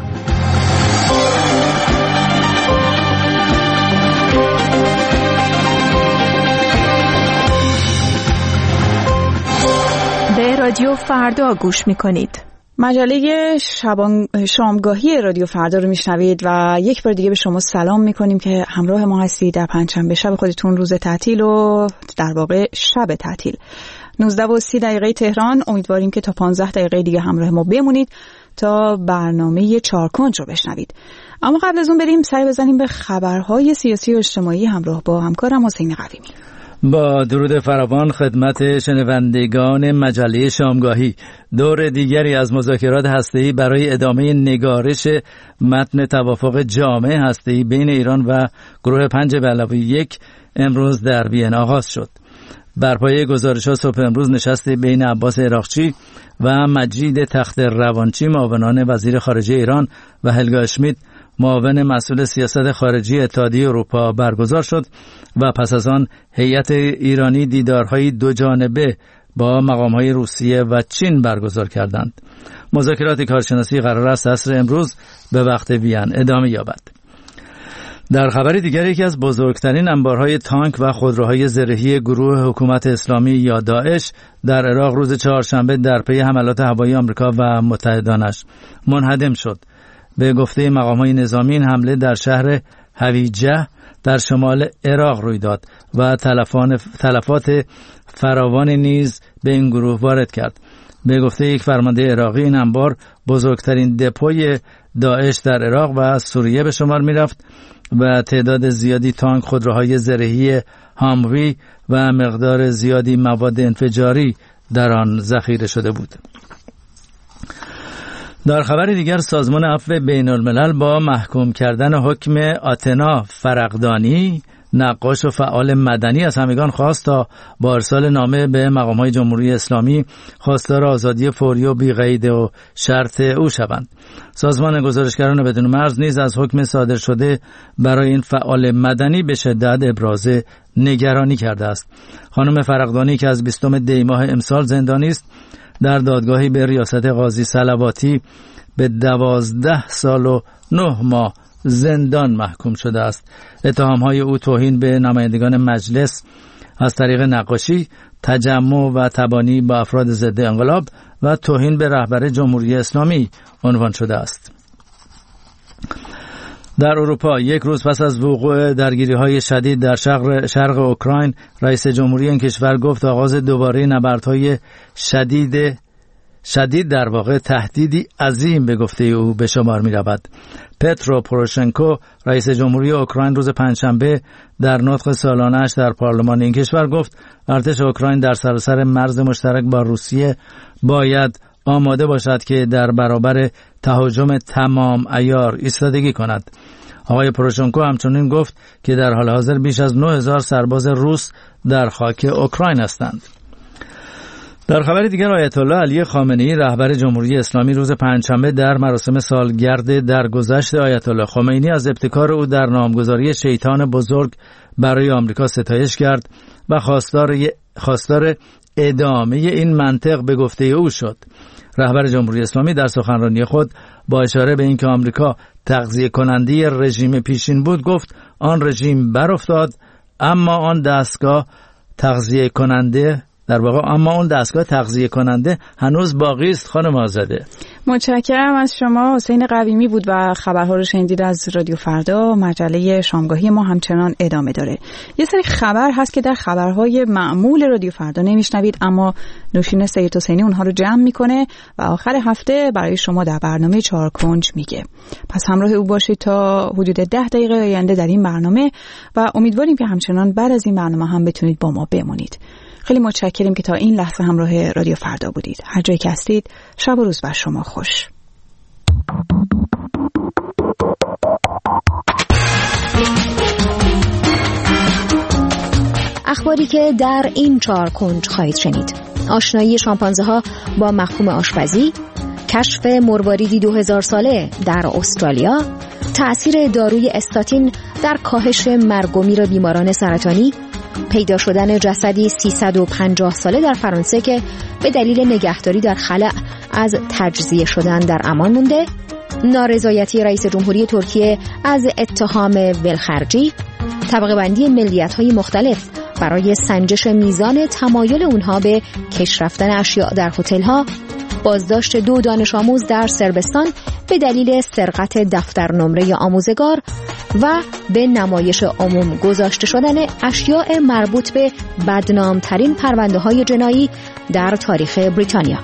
به رادیو فردا گوش می‌کنید. مجله شبان... شامگاهی رادیو فردا رو میشنوید و یک بار دیگه به شما سلام میکنیم که همراه ما هستید در پنجشنبه شب خودتون، روز تعطیل و در واقع شب تعطیل. نوزده و سی دقیقه تهران. امیدواریم که تا پانزده دقیقه دیگه همراه ما بمونید تا برنامه چارکنج رو بشنوید. اما قبل از اون بریم سری بزنیم به خبرهای سیاسی و اجتماعی همراه با همکارم حسین قویمی. با درود فراوان خدمت شنوندگان مجله شامگاهی. دور دیگری از مذاکرات هسته‌ای برای ادامه نگارش متن توافق جامع هسته‌ای بین ایران و گروه پنج به علاوه یک امروز در وین آغاز شد. بر پایه گزارش‌ها صبح امروز نشستی بین عباس عراقچی و مجید تخت روانچی، معاونان وزیر خارجه ایران، و هلگا اشمیت، معاون مسئول سیاست خارجی اتحادیه اروپا برگزار شد و پس از آن هیئت ایرانی دیدارهای دو جانبه با مقامهای روسیه و چین برگزار کردند. مذاکرات کارشناسی قرار است عصر امروز به وقت وین ادامه یابد. در خبر دیگر، یکی از بزرگترین انبارهای تانک و خودروهای زرهی گروه حکومت اسلامی یا داعش در عراق روز چهارشنبه در پی حملات هوایی آمریکا و متحدانش منهدم شد. به گفته مقام‌های نظامی این حمله در شهر هویجه در شمال عراق روی داد و تلفات فراوانی نیز به این گروه وارد کرد. به گفته یک فرمانده عراقی این انبار بزرگترین دپوی داعش در عراق و سوریه به شمار می‌رفت و تعداد زیادی تانک، خودروهای زرهی هاموی و مقدار زیادی مواد انفجاری در آن ذخیره شده بود. در خبر دیگر، سازمان عفو بین الملل با محکوم کردن حکم آتنا فرقدانی، نقاش و فعال مدنی از همگان خواست تا با ارسال نامه به مقام‌های جمهوری اسلامی خواستار آزادی فوری و بی‌قید و شرط او شوند. سازمان گزارشگران بدون مرز نیز از حکم صادر شده برای این فعال مدنی به شدت ابراز نگرانی کرده است. خانم فرقدانی که از بیستم دی ماه امسال زندانی است، در دادگاهی به ریاست قاضی صلواتی به دوازده سال و نه ماه زندان محکوم شده است. اتهام‌های او توهین به نمایندگان مجلس از طریق نقاشی، تجمع و تبانی با افراد ضد انقلاب و توهین به رهبر جمهوری اسلامی عنوان شده است. در اروپا، یک روز پس از وقوع درگیری‌های شدید در شرق, شرق اوکراین، رئیس جمهوری این کشور گفت آغاز دوباره نبردهای شدید شدید در واقع تهدیدی عظیم به گفته او به شمار می رود. پترو پوروشنکو، رئیس جمهوری اوکراین، روز پنجشنبه در نطق سالانه‌اش در پارلمان این کشور گفت ارتش اوکراین در سراسر مرز مشترک با روسیه باید آماده باشد که در برابر تهاجم تمام عیار ایستادگی کند. آقای پوروشنکو همچنین گفت که در حال حاضر بیش از نه هزار سرباز روس در خاک اوکراین هستند. در خبر دیگر، آیت الله علی خامنه‌ای، رهبر جمهوری اسلامی، روز پنجشنبه در مراسم سالگرد درگذشت آیت الله خمینی از ابتکار او در نامگذاری شیطان بزرگ برای آمریکا ستایش کرد و خواستار خواستار ادامه این منطق به گفته او شد. رهبر جمهوری اسلامی در سخنرانی خود با اشاره به اینکه آمریکا تغذیه کننده رژیم پیشین بود گفت آن رژیم برافتاد، اما آن دستگاه تغذیه کننده در واقع اما اون دستگاه تغذیه کننده هنوز باقی است. خانم آزاده، متشکرم از شما. حسین قویمی بود و خبرها رو شنیدید از رادیو فردا. مجله شامگاهی ما همچنان ادامه داره. یه سری خبر هست که در خبرهای معمول رادیو فردا نمیشنوید، اما نوشین سید حسینی اونها رو جمع میکنه و آخر هفته برای شما در برنامه چهار کنج میگه. پس همراه او باشید تا حدود ده دقیقه آینده در این برنامه و امیدواریم که همچنان بعد از این برنامه هم بتونید با ما بمونید. خیلی متشکریم که تا این لحظه همراه رادیو فردا بودید. هر جایی که هستید شب و روز بر شما خوش. اخباری که در این چهار کنج خواهید شنید: آشنایی شامپانزه ها با مفهوم آشپزی، کشف مرواریدی دو هزار ساله در استرالیا، تأثیر داروی استاتین در کاهش مرگ و میر بیماران سرطانی، پیدا شدن جسدی سیصد و پنجاه ساله در فرانسه که به دلیل نگهداری در خلأ از تجزیه شدن در امان مونده، نارضایتی رئیس جمهوری ترکیه از اتهام ولخرجی، طبقه بندی ملیت‌های مختلف برای سنجش میزان تمایل اونها به کش رفتن اشیاء در هتل‌ها، بازداشت دو دانش آموز در صربستان به دلیل سرقت دفتر نمره آموزگار و به نمایش عموم گذاشته شدن اشیاء مربوط به بدنامترین پرونده‌های جنایی در تاریخ بریتانیا.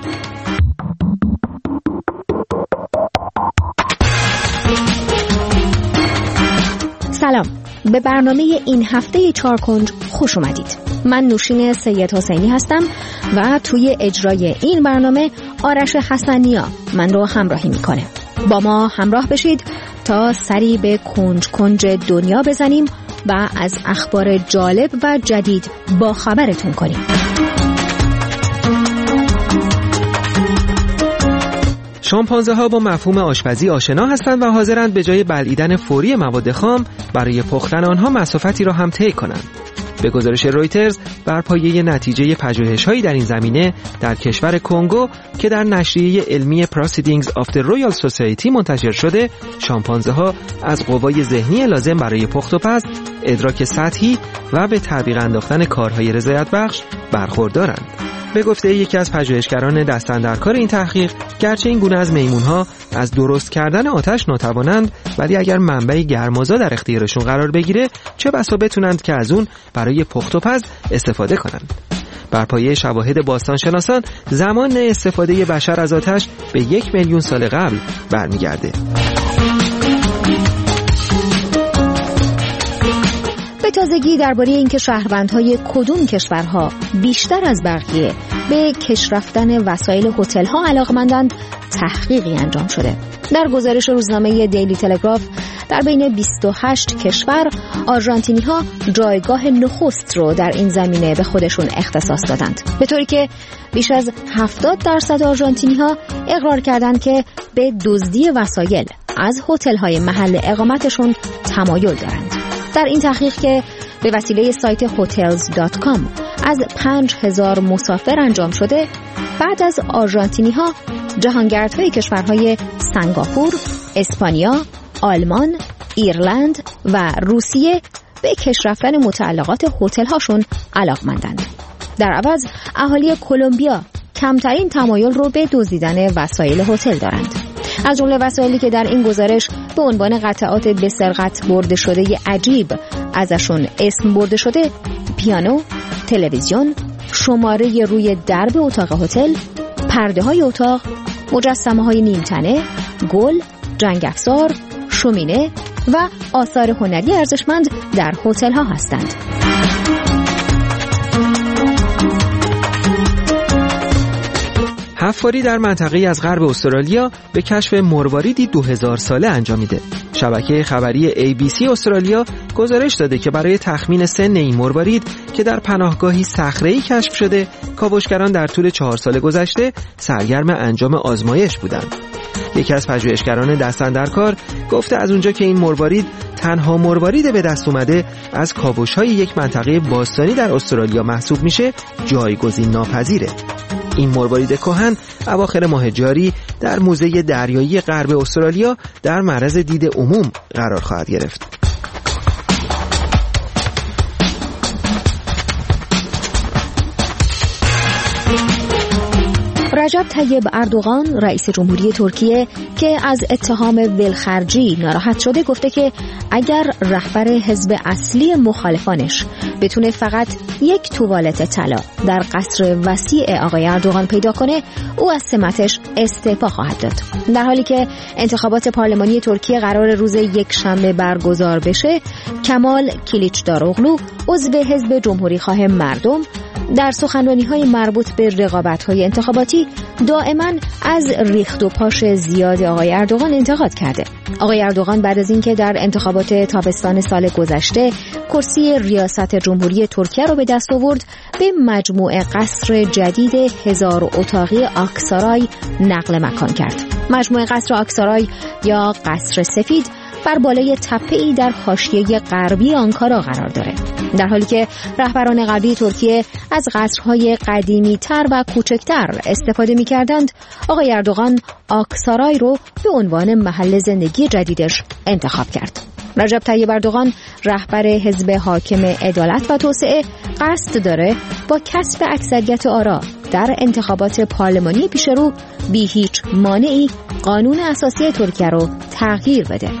سلام، به برنامه این هفته چهار کنج خوش اومدید. من نوشین سید حسینی هستم و توی اجرای این برنامه آرش حسنیا من رو همراهی میکنه. با ما همراه بشید تا سری به کنج کنج دنیا بزنیم و از اخبار جالب و جدید با خبرتون کنیم. شامپانزه ها با مفهوم آشپزی آشنا هستند و حاضرند به جای بلعیدن فوری مواد خام برای پختن آنها مسافتی را هم طی کنند. به گزارش رویترز بر پایه نتیجه پژوهش‌هایی در این زمینه در کشور کنگو که در نشریه علمی Proceedings of the Royal Society منتشر شده، شامپانزه ها از قوای ذهنی لازم برای پخت و پز، ادراک سطحی و به تعبیق انداختن کارهای رضایت بخش برخوردارند. به گفته یکی از پژوهشگران دستاندرکار این تحقیق، گرچه این گونه از میمون‌ها از درست کردن آتش ناتوانند، ولی اگر منبع گرمازا در اختیارشون قرار بگیره، چه بسا بتونند که از اون برای پخت و پز استفاده کنند. بر پایه شواهد باستانشناسان، زمان استفاده بشر از آتش به یک میلیون سال قبل برمیگرده. به تازگی درباره اینکه شهروندهای کدوم کشورها بیشتر از بقیه به کش رفتن وسایل هتل‌ها علاقه‌مندند تحقیقی انجام شده. در گزارش روزنامه دیلی تلگراف، در بین بیست و هشت کشور آرژانتینی‌ها جایگاه نخست رو در این زمینه به خودشون اختصاص دادند، به طوری که بیش از هفتاد درصد آرژانتینی‌ها اقرار کردند که به دزدی وسایل از هتل‌های محل اقامتشون تمایل دارند. در این تحقیق که به وسیله سایت هتلز دات کام از پنج هزار مسافر انجام شده، بعد از آرژانتینی ها، جهانگردهای کشورهای سنگاپور، اسپانیا، آلمان، ایرلند و روسیه به کش رفتن متعلقات هتل هاشون علاقمندند. در عوض اهالی کلمبیا کمترین تمایل رو به دزدیدن وسایل هتل دارند. از جمله وسایلی که در این گزارش به عنوان قطعات به سرقت برده شده عجیب ازشون اسم برده شده، پیانو، تلویزیون، شماره روی درب اتاق هتل، پرده های اتاق، مجسمه های نیمتنه، گل، جنگ افزار، شومینه و آثار هنری ارزشمند در هتل ها هستند. حفاری در منطقه از غرب استرالیا به کشف مرواریدی دو هزار ساله انجامیده. شبکه خبری ای بی سی استرالیا گزارش داده که برای تخمین سن این مروارید که در پناهگاهی صخره‌ای کشف شده، کاوشگران در طول چهار سال گذشته سرگرم انجام آزمایش بودند. یکی از پژوهشگران دستاندرکار گفته از اونجا که این مروارید تنها مروارید به دست اومده از کاوش‌های یک منطقه باستانی در استرالیا محسوب میشه، جایگزین ناپذیره. این مروارید کهن اواخر ماه جاری در موزه دریایی غرب استرالیا در معرض دید عموم قرار خواهد گرفت. رجب طیب اردوغان رئیس جمهوری ترکیه که از اتهام ولخرجی ناراحت شده گفته که اگر رهبر حزب اصلی مخالفانش بتونه فقط یک توالت طلا در قصر وسیع آقای اردوغان پیدا کنه او از سمتش استعفا خواهد داد. در حالی که انتخابات پارلمانی ترکیه قرار روز یک شنبه برگزار بشه، کمال کلیچداروغلو عضو حزب جمهوری خواه مردم در سخنرانی‌های مربوط به رقابت‌های انتخاباتی دائما از ریخت و پاش زیاد آقای اردوغان انتقاد کرده. آقای اردوغان بعد از اینکه در انتخابات تابستان سال گذشته کرسی ریاست جمهوری ترکیه رو به دست آورد، به مجموعه قصر جدید هزار اتاقی آکسارای نقل مکان کرد. مجموعه قصر آکسارای یا قصر سفید بر بالای تپه‌ای در حاشیه غربی آنکارا قرار داره، در حالی که رهبران غربی ترکیه از قصرهای قدیمی‌تر و کوچکتر استفاده می‌کردند. آقای اردوغان آکسارای رو به عنوان محل زندگی جدیدش انتخاب کرد. رجب طیب اردوغان رهبر حزب حاکم عدالت و توسعه قصد داره با کسب اکثریت آرا در انتخابات پارلمانی پیشرو بی هیچ مانعی قانون اساسی ترکیه رو تغییر بده.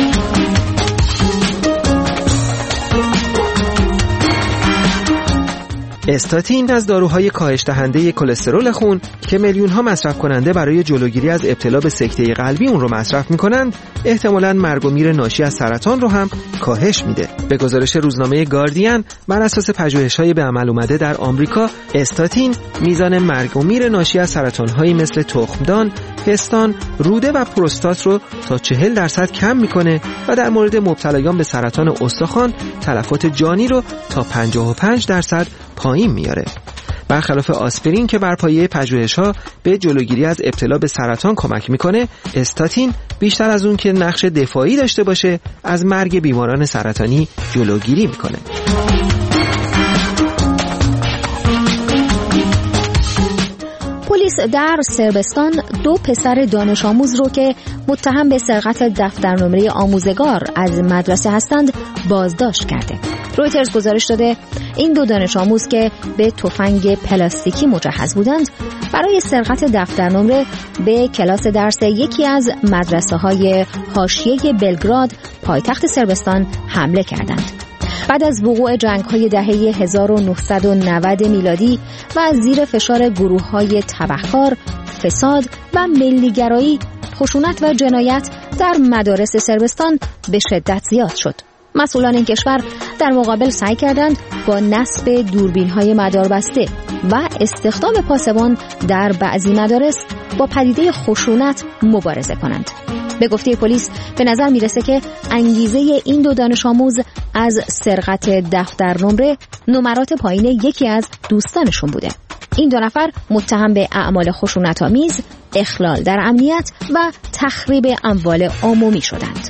استاتین از داروهای کاهش دهنده کلسترول خون که میلیون ها مصرف کننده برای جلوگیری از ابتلا به سکته قلبی اون رو مصرف میکنند، احتمالاً مرگ و میر ناشی از سرطان رو هم کاهش میده. به گزارش روزنامه گاردین، بر اساس پژوهش‌های به عمل اومده در آمریکا، استاتین میزان مرگ و میر ناشی از سرطان‌هایی مثل تخمدان، پستان، روده و پروستات رو تا چهل درصد کم میکنه و در مورد مبتلایان به سرطان استخوان تلفات جانی رو تا پنجاه و پنج درصد پایین میاره. برخلاف آسپرین که بر پایه پژوهش‌ها به جلوگیری از ابتلا به سرطان کمک میکنه، استاتین بیشتر از اون که نقش دفاعی داشته باشه، از مرگ بیماران سرطانی جلوگیری میکنه. پلیس در صربستان دو پسر دانش آموز رو که متهم به سرقت دفترنامه آموزگار از مدرسه هستند بازداشت کرده. رویترز گزارش داده این دو دانش آموز که به تفنگ پلاستیکی مجهز بودند برای سرقت دفترنامه به کلاس درس یکی از مدرسه‌های حاشیه بلگراد پایتخت صربستان حمله کردند. بعد از وقوع جنگ‌های دهه هزار و نهصد و نود میلادی و از زیر فشار گروه‌های تبهکار، فساد و ملیگرایی، خشونت و جنایت در مدارس صربستان به شدت زیاد شد. مسئولان این کشور در مقابل سعی کردند با نصب دوربین‌های مداربسته و استخدام پاسبان در بعضی مدارس با پدیده خشونت مبارزه کنند. به گفته پلیس به نظر میرسه که انگیزه این دو دانش آموز از سرقت دفتر نمره نمرات پایین یکی از دوستانشون بوده. این دو نفر متهم به اعمال خشونت‌آمیز، اخلال در امنیت و تخریب اموال عمومی شدند.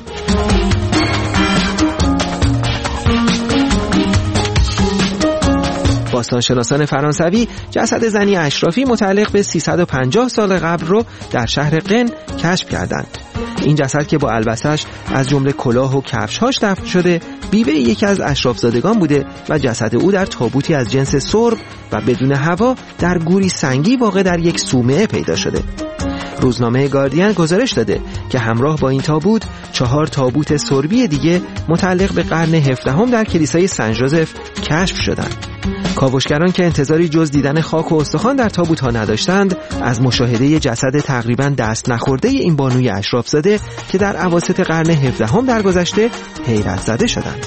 باستانشناسان فرانسوی جسد زنی اشرافی متعلق به سیصد و پنجاه سال قبل رو در شهر قن کشف کردند. این جسد که با البسه‌اش از جمله کلاه و کفش‌هاش دفن شده، بیوه یکی از اشرافزادگان بوده و جسد او در تابوتی از جنس سرب و بدون هوا در گوری سنگی واقع در یک صومعه پیدا شده. روزنامه گاردین گزارش داده که همراه با این تابوت چهار تابوت سربی دیگه متعلق به قرن هفدهم در کلیسای سن ژوزف کشف شدند. کاوشگران که انتظاری جز دیدن خاک و استخوان در تابوت‌ها نداشتند، از مشاهده جسد تقریباً دست نخورده این بانوی اشرافزاده که در اواسط قرن هفدهم درگذشته حیرت زده شدند.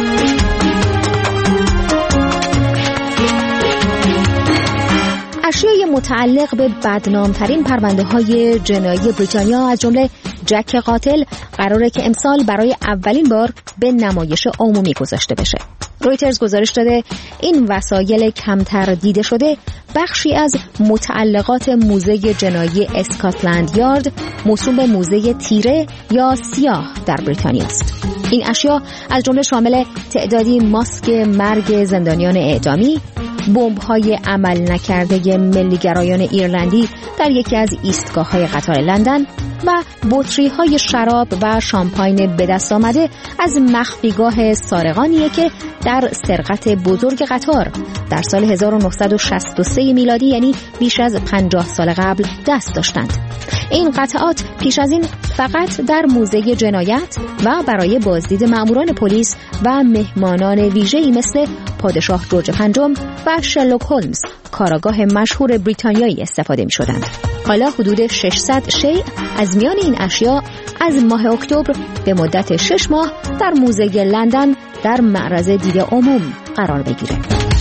اشیای متعلق به بدنامترین پرونده های جنایی بریتانیا از جمله جک قاتل قراره که امسال برای اولین بار به نمایش عمومی گذاشته بشه. رویترز گزارش داده این وسایل کمتر دیده شده بخشی از متعلقات موزه جنایی اسکاتلند یارد موسوم به موزه تیره یا سیاه در بریتانیا است. این اشیا از جمله شامل تعدادی ماسک مرگ زندانیان اعدامی، بمب‌های عمل نکرده ملیگرایان ایرلندی در یکی از ایستگاه‌های قطار لندن و بطری های شراب و شامپاین به دست آمده از مخفیگاه سارقانیه که در سرقت بزرگ قطار در سال هزار و نهصد و شصت و سه میلادی، یعنی بیش از پنجاه سال قبل، دست داشتند. این قطعات پیش از این فقط در موزه جنایت و برای بازدید مأموران پلیس و مهمانان ویژه‌ای مثل پادشاه جورج پنجم و شرلوک هولمز، کاراگاه مشهور بریتانیایی، استفاده می‌شدند. حالا حدود ششصد شیء از میان این اشیاء از ماه اکتبر به مدت شش ماه در موزه لندن در معرض دید عموم قرار بگیره.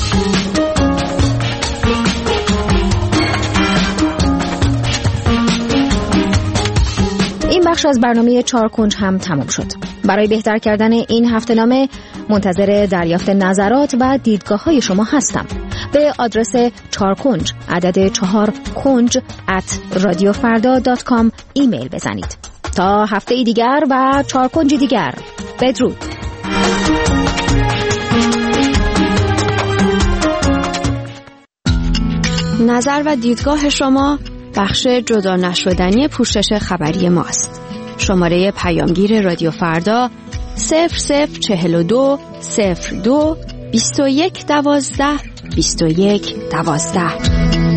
این بخش از برنامه چهار کنج هم تمام شد. برای بهتر کردن این هفته‌نامه منتظر دریافت نظرات و دیدگاه های شما هستم. به آدرس چهار کنج عدد چهار کنج ات رادیو فردا دات کام ایمیل بزنید. تا هفته دیگر و چهار کنج دیگر، بدرود. نظر و دیدگاه شما بخش جدا نشدنی پوشش خبری ماست. شماره پیامگیر رادیو فردا صفر صفر چهل و دو صفر دو بیست و یک دوازده بیست و یک دوازده.